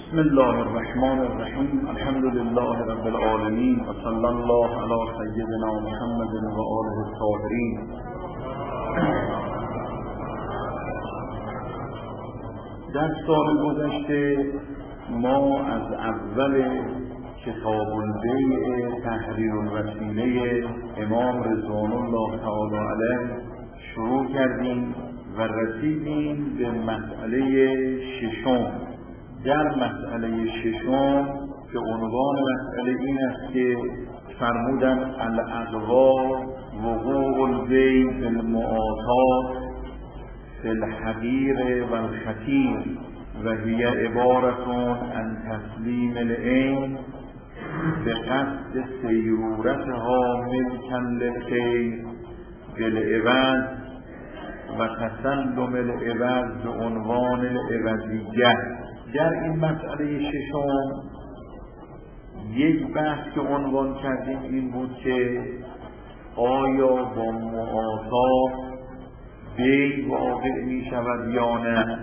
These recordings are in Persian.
بسم الله الرحمن الرحیم. الحمد لله رب العالمین و صلی الله علی سیدنا محمد و آله الطاهرین. در سال گذشته ما از اول کتاب البیع تحریر الوسیله امام رضوان الله تعالی علیه شروع کردیم و رسیدیم به مسئله ششم. در مسئله ششم که عنوان مسئله این است که فرمودن الاغوا وقوع البیع بالمعاطات فی الحقیر و الخطیر و هی عبارة عن تسلیم العین به قصد سیرورتها ملکا للخیر بالعوض و تسلم العوض به عنوان العوضیه. در این مسئله ششم یک بحث که عنوان کردیم این بود که آیا با معاطات بیع واقع می شود یا نه؟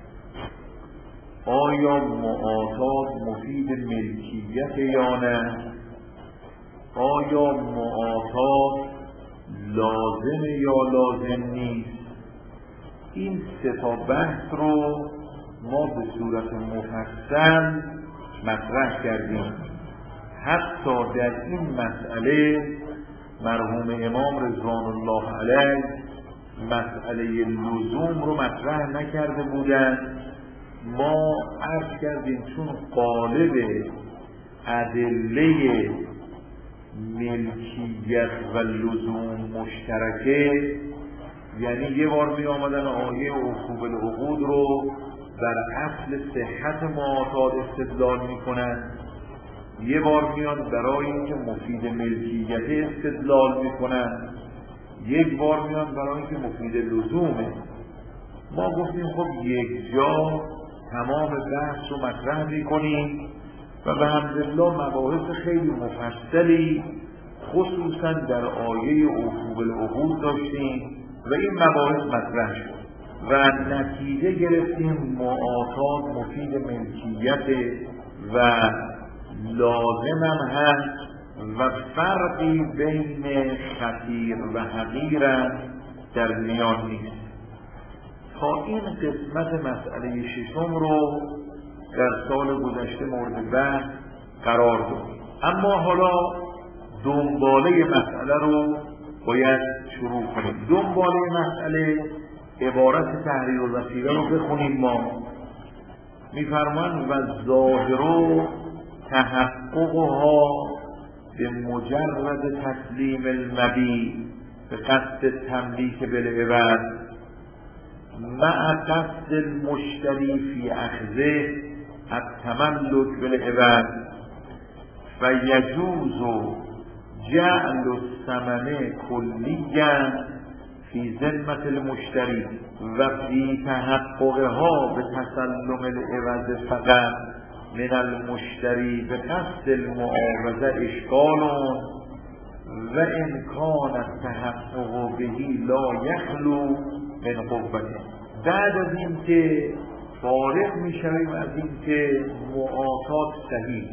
آیا معاطات مفید ملکیت یا نه؟ آیا معاطات لازم یا لازم نیست؟ این سه تا بحث رو ما به صورت مفصل مطرح کردیم. حتی در این مسئله مرحوم امام رضوان الله علیه مسئله لزوم رو مطرح نکرده بودند. ما عرض کردیم چون قالب ادله ملکیت و لزوم مشترکه، یعنی یه بار می آمدن آیه عقوب العقود رو در اصل صحت معاطات استدلال میکنن، یه بار میان برای اینکه مفید ملکیت استدلال میکنن، یک بار میان برای اینکه مفید لزومه. ما گفتیم خب یک جا تمام بحث رو مطرح میکنیم و به حمدالله مباحث خیلی مفصلی خصوصا در آیه عقوب العقود داشتیم و این مباحث مطرح شد و نتیجه گرفتیم معاطات مفید ملکیت و لازم هم هست و فرقی بین خطیر و حقیر در میان نیست. تا این قسمت مسئله ششم رو در سال گذشته مورد بحث قرار دادیم، اما حالا دنباله مسئله رو باید شروع کنیم. دنباله مسئله عبارت تحریر الوسیله رو بخونیم. ما میفرمان و ظاهر تحققها به مجرد تسلیم المبیع به قصد تملیک بالعوض مع قصد المشتری فی اخذه التملک بالعوض فیجوز جعل الثمن کلیا فی ذمة المشتری و فی تحققها به تسلم العوض فقط من المشتری به قصد المعاوضه اشکال و امکان التحقق بهی لا یخلو من قوته. بعد از این که فارغ میشویم از این که معاطات صحیح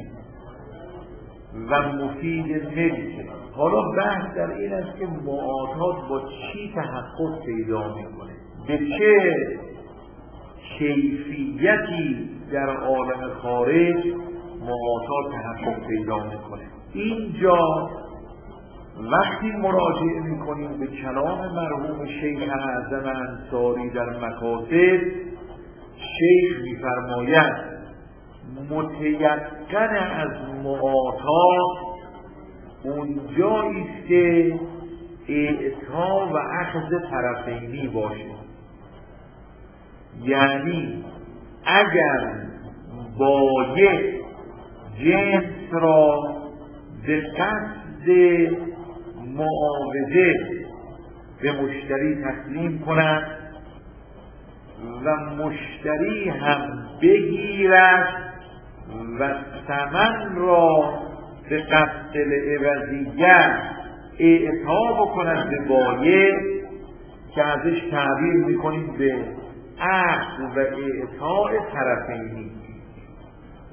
و مفید ملکه، حالا بحث در این است که معاطات با چی تحقق پیدا میکنه، به چه کیفیتی در عالم خارج معاطات تحقق پیدا میکنه. اینجا وقتی مراجعه میکنیم به کلام مرحوم شیخ اعظم انصاری در مکاتب، شیخ میفرماید متیقن از معاطات اونجایی است که اعطا و اخذ طرفینی باشه، یعنی اگر بایع جنس را به قصد معاوضه به مشتری تسلیم کند و مشتری هم بگیرد و ثمن را به قصد العوضیه اعطا بکند به بایع که ازش تعبیر میکنیم به اخذ و اعطاء طرفینی.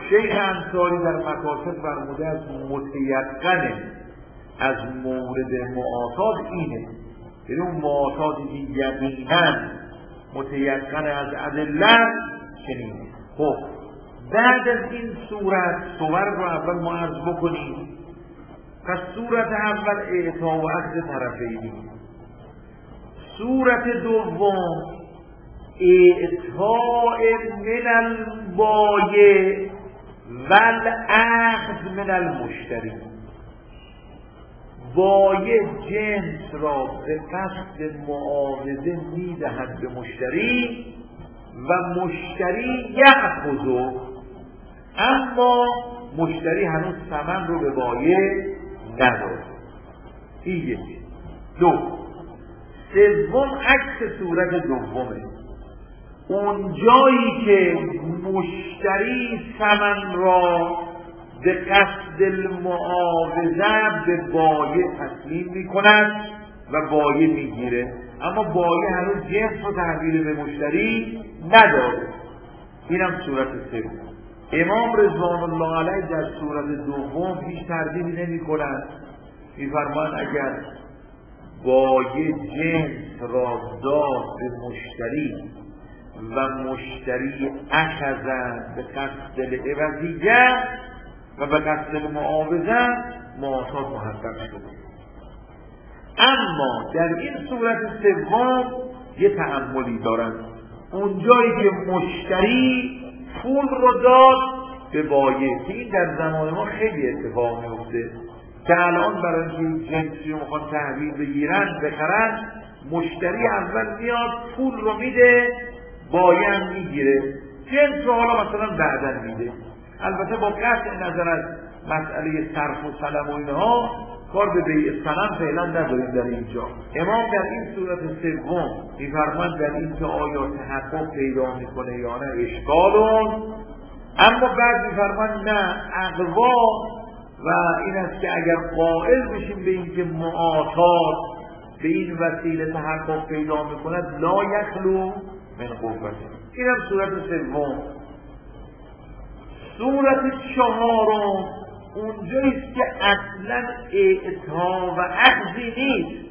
شیخ انصاری در مکاسب فرموده از متیقن از مورد معاطات اینه، یعنی اون معاطاتی که یقینا متیقن از ادله چنینه. خب بعد از این صور رو اول ما عرض بکنیم. پس صورت اول اعطا و اخذ طرفینی، صورت دوم اعطاء من البایع و الاخذ من المشتری. بایع جنس را به قصد معاوضه میدهد به مشتری و مشتری یأخذه، اما مشتری هنوز ثمن رو به بایع نداره. این یکی. دو، سوم عکس صورت دومه، اون جایی که مشتری ثمن را به قصد المعاوضه به بایع تسلیم می کند و بایع می گیره، اما بایع هنوز جنس رو تحویل به مشتری نداره. اینم صورت سوم. امام رضوان الله علیه در صورت دوم هیچ تردیدی نمی کنند، می فرمایند اگر بایع جنس را داد به مشتری و مشتری اخذن به قصد العوضیه و به قصد معاوضه، معاطات محقق شده. اما در این صورت سوم یه تأملی دارن، اونجایی که مشتری پول رو داد به بایع، که این در زمان ما خیلی اتفاق میفته که الان برای اینکه جنسی رو میخوان تحویل بگیرن بخرن، مشتری اول میاد پول رو میده، بایع هم میگیره، جنس رو حالا مثلا بعداً میده. البته با قطع نظر از مسئله صرف و سلم و اینها کار به بیع سلم فعلا نداریم در اینجا. امام در این صورت سوم میفرماند در این که آیا تحقق پیدا میکنه یا نه اشکالون، اما بعد میفرماند نه، اقوا و این است که اگر قائل بشیم به این که معاطات به این وسیله تحقق پیدا میکند لا یخلو من قوت. این هم صورت سوم. صورت چهارم اونجاییست که اصلا اعطا و اخذی نیست،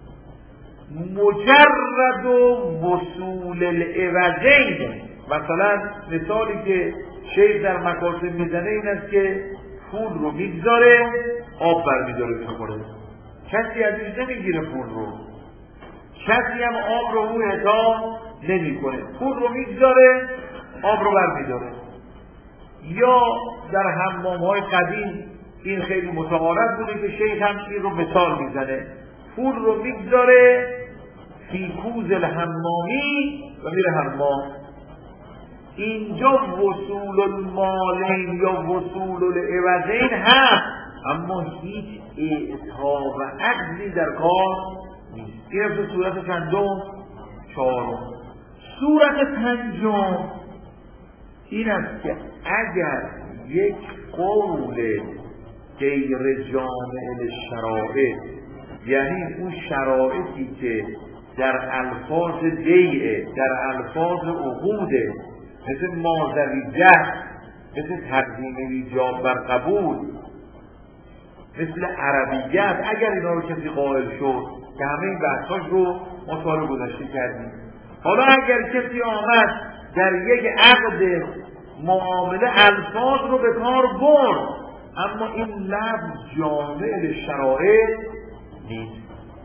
مجرد وصول العوضین. مثلا مثالی که شیخ در مکاسب میزنه این است که پول رو میگذاره، آب برمیداره میخوره، کسی ازش نمیگیره پول رو، کسی هم آب رو او اعطا نمی کنه، پول رو میگذاره، آب رو برمیداره. یا در حمام‌های قدیم این خیلی متعارف بوده که شیخ هم این رو مثال میزنه، پول رو میگذاره فی کوز الحمامی و میره حمام. اینجا وصول المالین یا وصول العوضین هست، اما هیچ اعطا و عقدی در کار نیست. این است صورت چندم؟ چهارم. صورت پنجم این است که اگر یک قول غیر جامع للشرائع، یعنی اون شرایطی که در الفاظ بیعه، در الفاظ عقوده، مثل مازویجه، مثل تقدیم ایجاب بر قبول، مثل عربیت، اگر اینا رو کسی قائل شد که همه این بحثاش رو ما سال گذشته کردیم، حالا اگر کسی آمد در یک عقد معامله الفاظ رو به کار برد، اما این لفظ جامع شرایع نیست،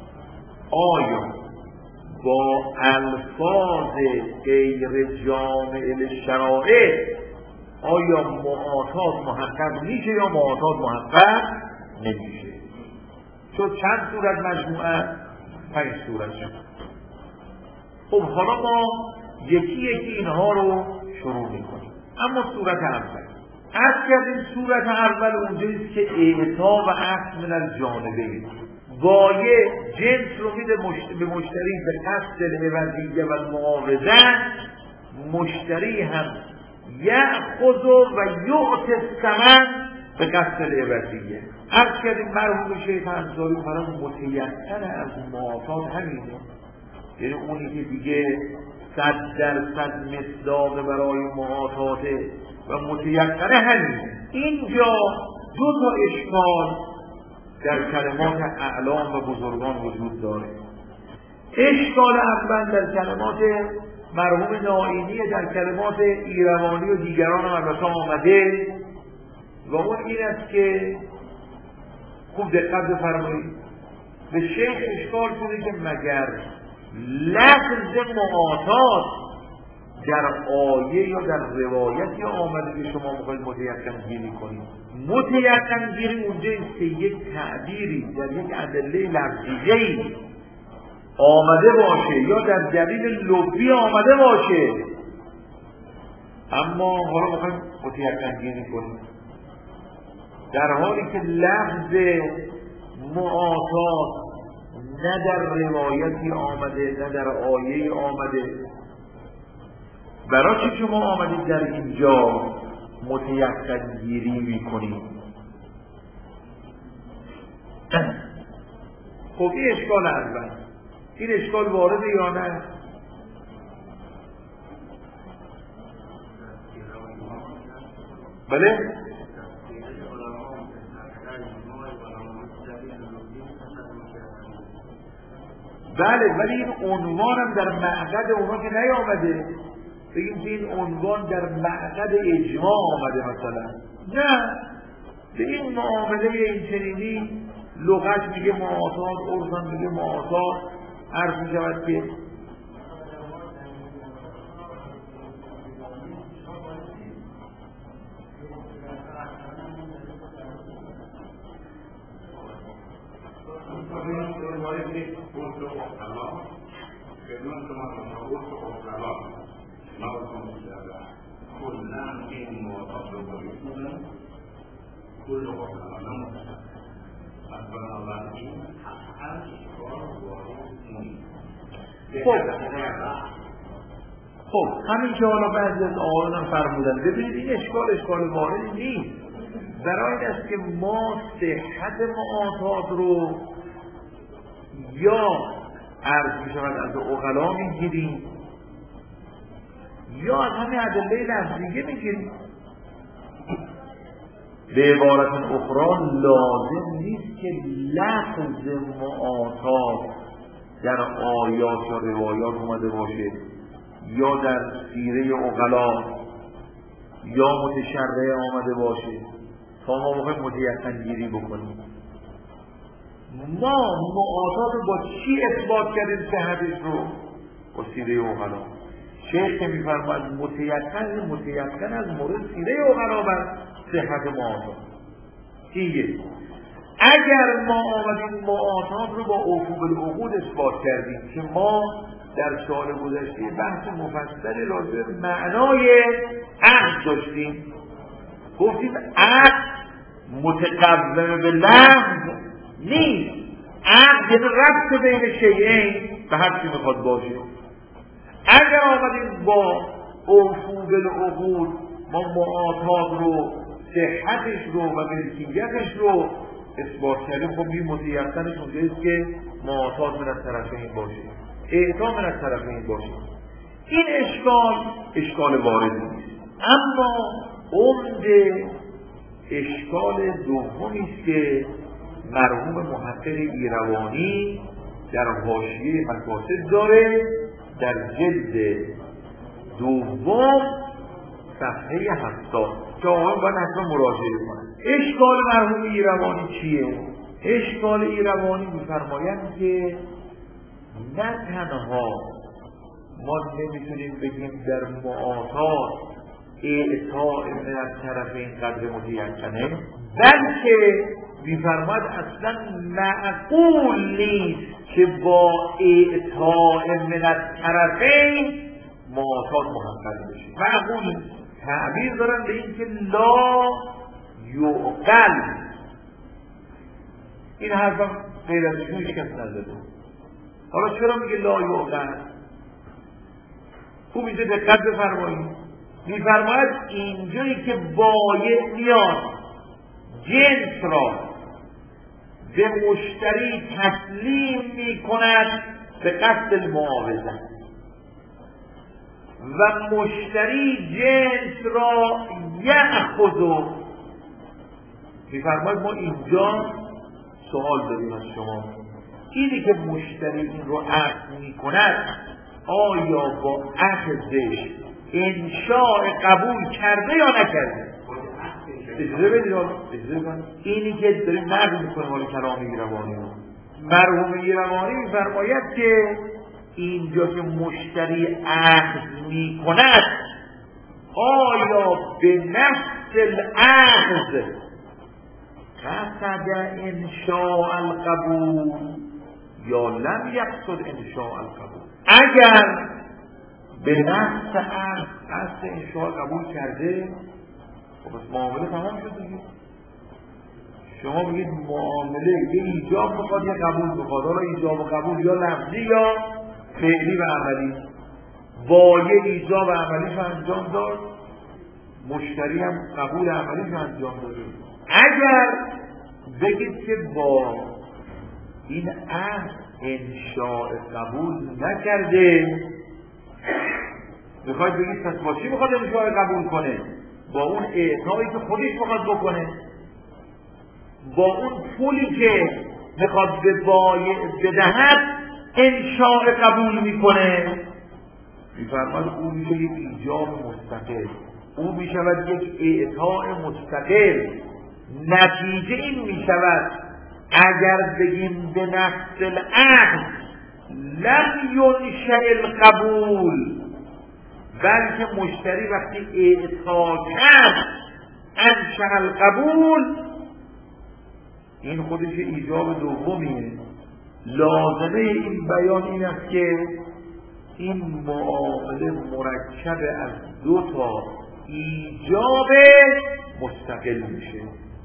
آیا با الفاظ غیر جامع شرایع آیا معاطات محقق میشه یا معاطات محقق نمیشه؟ چون چند صورت مجموعه؟ 5 صورت شد. خب حالا ما یکی یکی اینها رو شروع میکنیم. اما صورت اول از کردیم، صورت اول اونجاییست که اعطا و اخذ من الجانبین، بایع جنس رو میده به مشتری به قصد العوضیه و المعاوضه، مشتری هم یأخذ و یعطی الثمن به قصد العوضیه. عرض کردیم مرحوم شیخ انصاری فرمود متیقن از معاطات همینه، یعنی اونی که دیگه 100% مصداق برای معاطات و متیقنه همین. اینجا دو تا اشکال در کلمات اعلام و بزرگان وجود داره. اشکال اول در کلمات مرحوم نائینی، در کلمات ایروانی و دیگران هم البته آمده و اون این است که خوب دقت بفرمایید، به شیخ اشکال کنید که مگر لفظ معاطات در آیه یا در روایتی آمده که شما میخواید متیقن گیری کنید. متیقن گیری اونجا است که یک تعبیری در یک ادله لفظیه‌ای آمده باشه یا در دلیل لفظی آمده باشه، اما حالا میخوایم متیقن گیری کنیم، در حالی که لفظ معاطات نه در روایتی آمده نه در آیه آمده. برای چه شما آمدید در اینجا متیقن گیری میکنید؟ خب این اشکال اول، این اشکال وارده یا نه؟ بله؟ بله، ولی این عنوان هم در معقد اونا که نیامده. بگیم که این عنوان در معقد اجماع آمده مثلا، نه، به این معامله این چنینی لغت میگه معاطات، عرفم میگه معاطات، عرض میشود که خب همین که حالا بعضی از آقایان هم فرمودن، ببینید این اشکال واردی نیست. برای این است که ما صحت معاطات رو یا عرض می شود از عقلا میگیریم یا از همین ادله لفظیه میگیریم. به عبارت اخرى لازم نیست که لفظ معاطات در آیات یا روایات اومده باشه یا در سیره عقلا یا متشرع آمده باشه تا ما بخوایم متیقن گیری بکنیم. ما معاطات رو با چی اثبات کردیم صحتش رو؟ با سیره عقلا. شیخ که میفرماید متیقن از مورد سیره عقلا بر صحت معاطات. دیگه اگر ما آمدیم معاطات رو با عفو بالعقود اثبات کردیم که ما در سال گذشته بحث مفصل راجع به معنای عقد داشتیم، گفتیم عقد متقوم به لفظ نیست، عقد یعنی ربط بین شیئین به هر چی میخواد باشه. اگر آمدیم با عفو بالعقود ما معاطات رو صحتش رو و ملکیتش رو اثبات کردیم، خب این متیقنش اونجاییست که معاطات من از طرفین باشه، اعطا من از طرفین باشه. این اشکال واردی نیست. اما عمده اشکال دومی است که مرحوم محقق ایروانی در حاشیه مقاصد داره، در جلد دوم صفحه 70 که آقایون باید حتما مراجعه کنند. اشکال مرحوم ایروانی چیه؟ اشکال ایروانی می‌فرمایند که نه تنها ما نمیتونیم بگیم در معاطات اعطاء من از طرفین قدر متیقنه، بلکه می‌فرماید اصلا معقول نیست که با اعطاء من از طرفین معاطات محقق بشه. معقول تعبیر دارن به این که لا یعقل. این حرفم غیر از ایشون هیچ کس نزده. حالا چرا میگه لا یعقل؟ خوب اینجا دقت بفرمایید. میفرماید اینجایی که بایع میاد جنس را به مشتری تسلیم میکند به قصد المعاوضه، و مشتری جنس را یأخذ. میفرماید ما اینجا سوال داریم از شما، اینی که مشتری این رو اخذ میکند آیا با اخذش انشاء قبول کرده یا نکرده؟ اجازه بدید، اینی که داریم نقل میکنه مال کلام ایروانی رو. مرحوم ایروانی میفرماید که اینجا که مشتری اخذ میکند آیا به نفس الاخذ قصد انشاء القبول یا لم یقصد انشاء القبول؟ اگر به نفس اخذ قصد انشاء قبول کرده خب بس معامله تمام شد دیگه. شما بگید معامله یه ایجاب بخواد یه قبول بخواد، حالا ایجاب و قبول یا لفظی یا فعلی و عملی، با یه ایجاب و عملیش انجام داد، مشتری هم قبول عملیش انجام داده. اگر بگید که با این عهد انشاء قبول نکرده، میخواید بگید پس با چی میخواد انشاء قبول کنه؟ با اون اعطایی که خودش میخواد بکنه، با اون پولی که میخواد به بایع بدهد انشاء قبول میکنه. میفرماید اون میشه یک ایجاب مستقل، اون میشود یک اعطاء مستقل. نتیجه این میشود اگر بگیم به نفس العقد لم ینشأ القبول، بلکه مشتری وقتی اعطا کرد انشأ القبول، این خودش ایجاب دومیه. لازمه این بیان این است که این معامله مرکب از دو تا ایجاب مستقل میشه.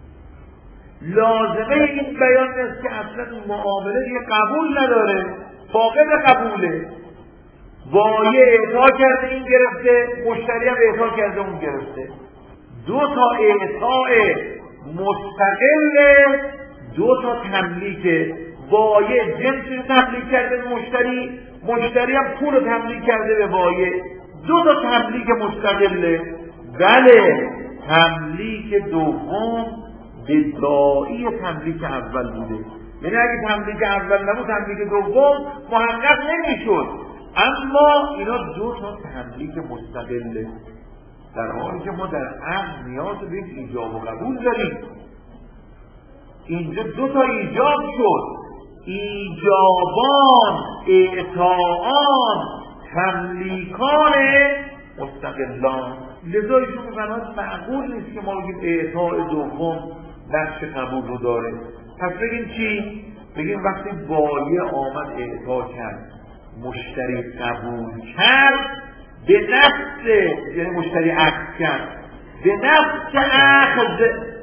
لازمه این بیان است که اصلا معامله یه قبول نداره، فاقد قبوله. بایع اعطا کرده این گرفته، مشتری هم اعطا کرده اون گرفته. دو تا اعطاء مستقل، دو تا تملیک. بایع جنس رو تملیک کرده به مشتری، مشتری هم پول رو تملیک کرده به بایع. دو تا تملیک مستقله. بله، تملیک دوم بداعی تملیک اول بوده. یعنی اگه تملیک اول نبود تملیک دوم محقق نمیشد. اما اینا دو تا تملیک مستقله، در حالی که ما در عقد نیاز به ایجاب و قبول داریم. اینجا دو تا ایجاب شد، ایجابان، اعطاان، تملیکان مستقلان. لذا ایشون می‌فرماید معقول نیست که ما بگیم اعطاء دوم نقش قبول رو داره. پس بگیم چی؟ بگیم وقتی بایع آمد اعطا کرد، مشتری قبول کرد، به نفس، یعنی مشتری عقد کرد، به نفس عقد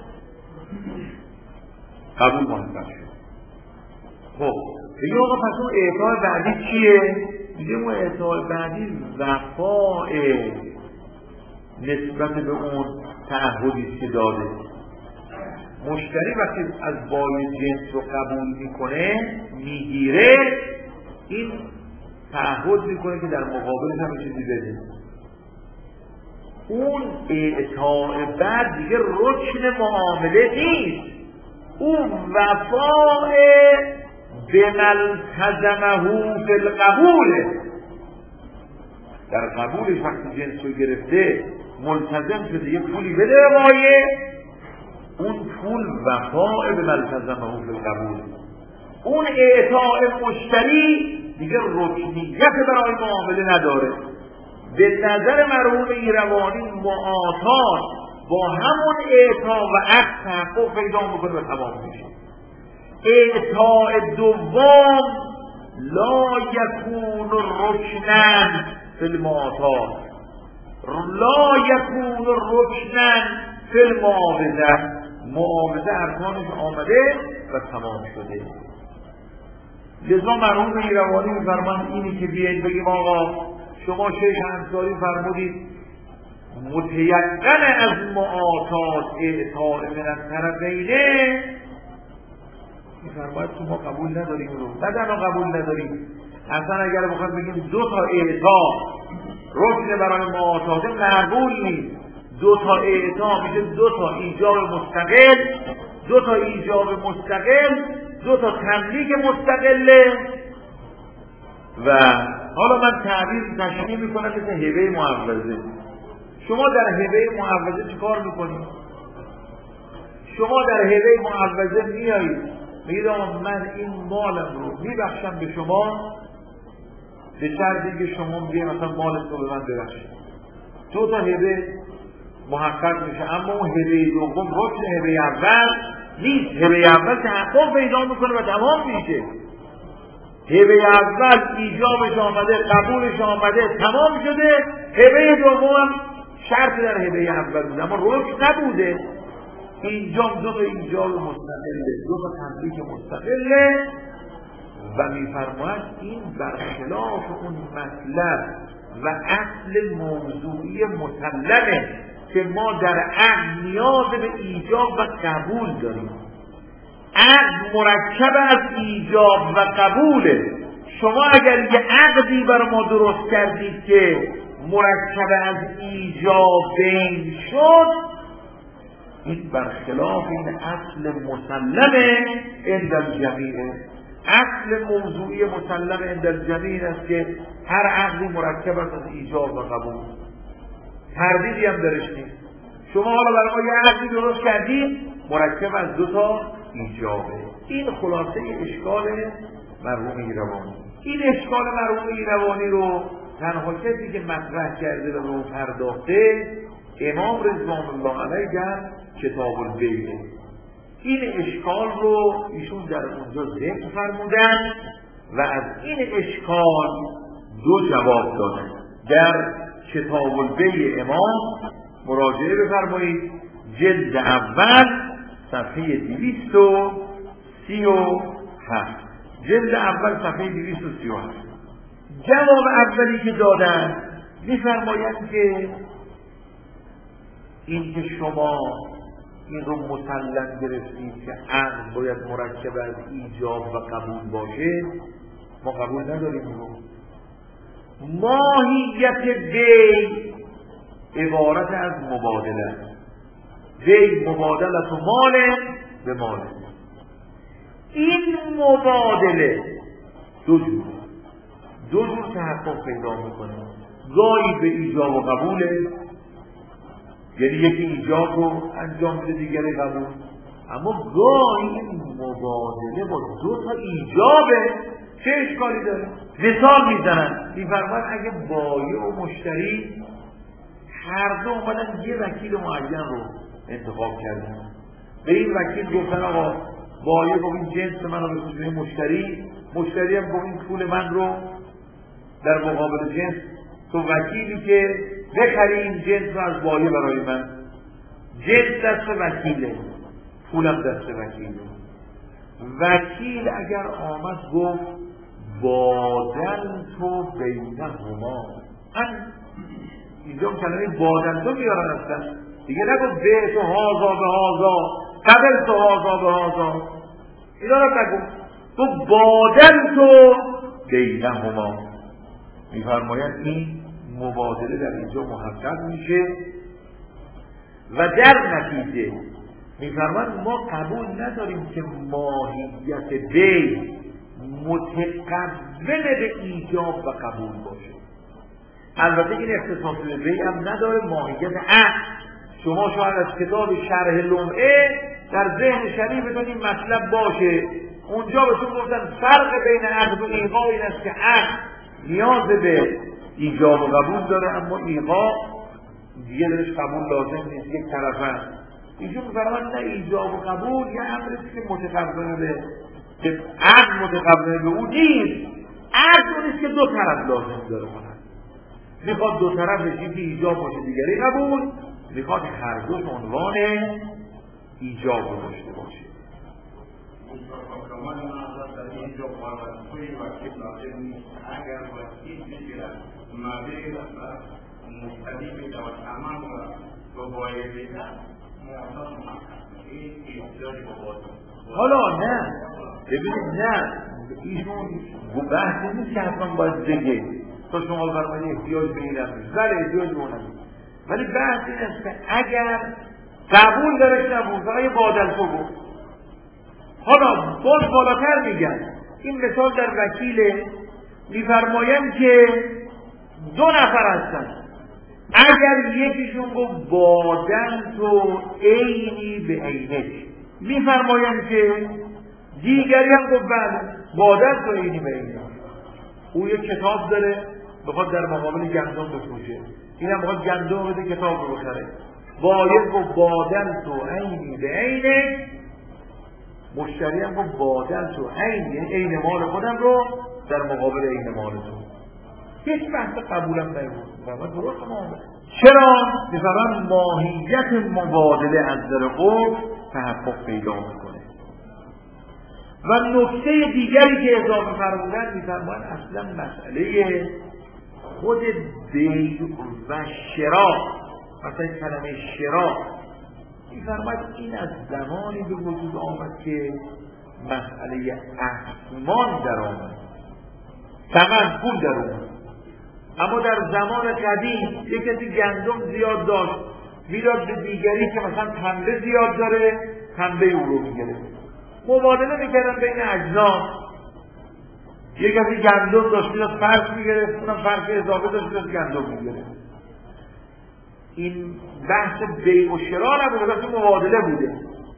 قبول محقق شد. خب بگیم آقا پس اون اعطاء بعدی چیه؟ بگیم اون اعطاء بعدی وفاء نسبت به اون تعهدی که داده. مشتری وقتی از بایع جنس رو قبول میکنه، میگیره، این تعهد میکنه که در مقابلش هم چیزی بده. اون اعطاء بعد دیگه رکن معامله نیست، اون وفاء بما التزمه فی القبول. در قبولش وقتی جنس رو گرفته ملتزم شده یه پولی بده به بایع، اون پول وفاء بما التزمه فی القبول. اون اعطاء مشتری دیگه رکنیت برای معامله نداره. به نظر مرحوم ایروانی معاطات با همون اعطا و عقد تحقق پیدا میکنه و تمام میشه. اعطاء دوم لا یکون رکنن فی المعاطات، لا یکون رکنن فی المعاوضه. معاوضه ارکانش آمده و تمام شده. لذا مرحوم ایروانی میفرماند اینی که بیایید بگیم آقا شما شیخ انصاری فرمودید متیقن از معاطات اعطاء من الطرفینه، میفرماید که ما قبول نداریم رو. نه تنها قبول نداریم، اصلا اگر بخوایم بگیم دو تا اعطا رکن برای معاطاته معقول نیست. دو تا اعطا میشه دو تا ایجاب مستقل، دو تا ایجاب مستقل، دو تا تملیک مستقله. و حالا من تعبیر تشریح میکنم مثل هبه معوضه. شما در هبه معوضه چی کار میکنید؟ شما در هبه معوضه میایید میگید آقا من این مالم رو میبخشم به شما به شرطی که شما میگه مثلا مالت رو به من ببخشید. دو تا هبه محقق میشه، اما اون هبه دوم رکن هبه اول نیست. هبه اول تحقق پیدا میکنه و تمام میشه. هبه اول ایجابش آمده، قبولش آمده، تمام شده. هبه دوم شرط در هبه اول بوده اما رکن نبوده. اینجا دو تا ایجاب مستقله، دو تا تملیک مستقله و میفرماید این برخلاف اون مطلب و اصل موضوعی مسلمه که ما در عقد نیاز به ایجاب و قبول داریم. عقد مرکب از ایجاب و قبوله. شما اگر یه عقدی بر ما درست کردید که مرکب از ایجاب بین شد، این برخلاف این اصل مسلمه عند الجمیع. اصل موضوعی مسلم عند الجمیع است که هر عقدی مرکب است از ایجاب و قبول. تردیدی هم درش نیست. شما حالا برای ما یه عقدی درست کردید مرکب از دو تا ایجابه. این خلاصه اشکال مرحوم ایروانی. این اشکال مرحوم ایروانی رو تنها کسی که مطرح کرده و رو پرداخته امام رضوان الله علیه در کتاب البیع. این اشکال رو ایشون در اونجا ذکر فرمودن و از این اشکال دو جواب دادن. در کتاب البیع امام مراجعه بفرمایید، جلد اول صفحه 237. جلد اول صفحه 237. جواب اولی که دادن میفرمایند که این که شما این رو مسلم گرفتید که عقد باید مرکب از ایجاب و قبول باشه، ما قبول نداریم. رو ماهیت بی عبارت از مبادله. بی مبادلت و مال به مال. این مبادله دو جور تحقق پیدا میکنه. گاهی به ایجاب و قبوله، یعنی یکی ایجاب رو انجام بده دیگری قبول. اما گاهی این مبادله با دو تا ایجابه. چه اشکالی داره؟ مثال میزنن، میفرماید اگه بایع و مشتری هر دو اومدن یه وکیل معین رو انتخاب کردن، به این وکیل گفتن آقا بایع گفت این جنس من رو بسوزه مشتری هم گفت این پول من رو در مقابل جنس تو وکیلی که بخری این جنس رو از بایع برای من. جنس دست وکیله، پولم دست وکیله. وکیل اگر آمد گفت بادن تو بینهما، اینجا کلمه بادن تو میارن هستن دیگه، نگو به تو هازا به هازا، قبل تو هازا به هازا، اینا رو نگو، تو بادن تو بینهما. میفرماید این مبادله در اینجا محقق میشه و در نتیجه میفرماید ما قبول نداریم که ماهیت بی متقبل به ایجاب و قبول باشه. البته این اختصاص به بی هم نداره ماهیت عقد. شما شاید از کتاب شرح لمعه در ذهن شریفتون این مطلب باشه، اونجا بهتون گفتن فرق بین عقد و ایقاع این است که عقد نیاز به ایجاب و قبول داره اما ایقاع دیگه درش قبول لازم نیست، یک طرفه. ایشون می‌فرماید نه، ایجاب و قبول یه امری است که متقبل به عقد متقبل به او نیست. عقد اون است که دو طرف لازم داره کنن. میخواد دو طرف یکی ایجاب باشه دیگری قبول، میخواد هر دو عنوان ایجاب رو داشته باشه. اگر وکیل بگیرد مبیر مستدی بشود امان و باید بگیرد موافق این ایجاد باباتون. حالا نه، ببینید نه، ایشون بحث نیست که حتما باید بگه. تا شما فرمایید احتیاج به این نیست، ولی احتیاج به اون نیست. ولی بحث این است که اگر قبول دارش نبود فقط یه بادل تو بود. حالا باز بالاتر میگن این مثال در وکیله، میفرمایند که دو نفر هستن، اگر یکیشون گفت بادل تو عینی به عینک، میفرمایند که دیگری هم گفت بله بادل تو عینی به عینک. او یک کتاب داره بخواد در مقابل گندم بفروشه، این هم بخواد گندم بده کتاب رو بخره، باید گفت بادل تو عینی به عینک، مشتری هم گفت بادل تو عینی، عین مال خودم رو در مقابل عین مال تو. هیچ بحث قبولم نبود. چرا؟ مثلا ماهیت مبادله از در قرب تحقق پیدا میکنه. و نکته دیگری که اضافه فرمودن میفرمایند اصلا مسئله خود بیع و شراء، مثلا کلمه شراء میفرماید این از زمانی به وجود آمد که مسئله اسمان در آمد، ثمن پول در آمد. اما در زمان قدیم یک کسی گندم زیاد داشت میداد به دیگری که مثلا پنبه زیاد داره، پنبه او رو میگرفت، مبادله میکردن بین اجناس. یک کسی گندم داشت میداد فرش میگرفت، اونم فرش اضافه داشت میداد گندم میگرفت. این بحث بیع و شراء نبوده، بحث مبادله بوده.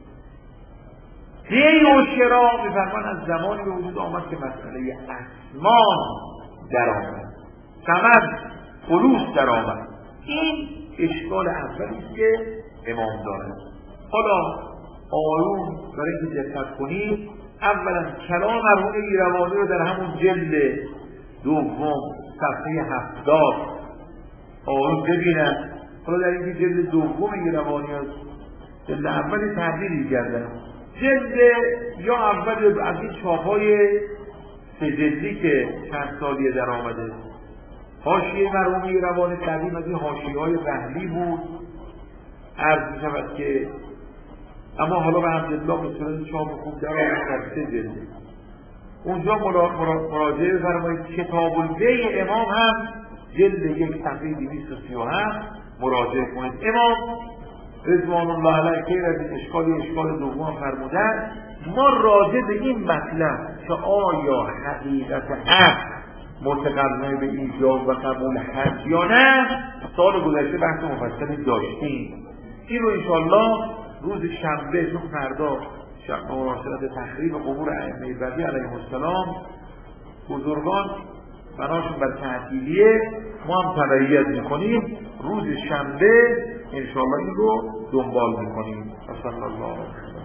بیع و شراء میفرمان از زمانی به وجود آمد که مسئله اسمان در آمد، ثمن فلوس در آمد. این اشکال اولی است که امام داره. حالا آیون برای اینکه دقت کنید، اولا کلام مرحوم ایروانی رو در همون جلد دوم صفحه 70 آیون ببینن. حالا در این جلد دوم ایروانی هست، جلد اولی تحلیلی کردن، جلد یا اول از این چاپ‌های سجلی که چند سالیه در آمده، حاشیه مرحوم ایروانی قدیم از این حاشیه‌های رحلی بود، عرض می‌شود که اما حالا به حمدالله مثلا چاپ خوب در آمده در سه جلد. اونجا مراجعه فرمایید کتاب البیع امام هم جلد 1 صفحه 237 مراجعه کنید. امام رضوان الله علیه که از این اشکال دوم فرمودن، ما راجع به این مطلب که آیا حقیقت عقد متقدمه به ایجاب و قبول هست یا نه، سال گذشته بحث مفصلی داشتیم. این رو انشاءالله روز شنبه چون فردا مناسبت تخریب قبور ائمه بقیه علیهم السلام بزرگان بناشون بر تعطیلیه، ما هم تبعیت میکنیم، روز شنبه انشاءالله این رو دنبال میکنیم. صلی الله علیه وسلم.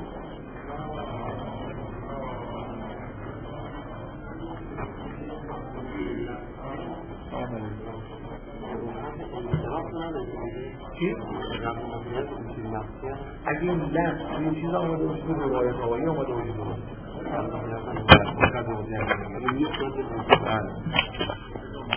چی؟ اگه این لفظ یه چیز آمده باشه به روایت هوایی آمده باشه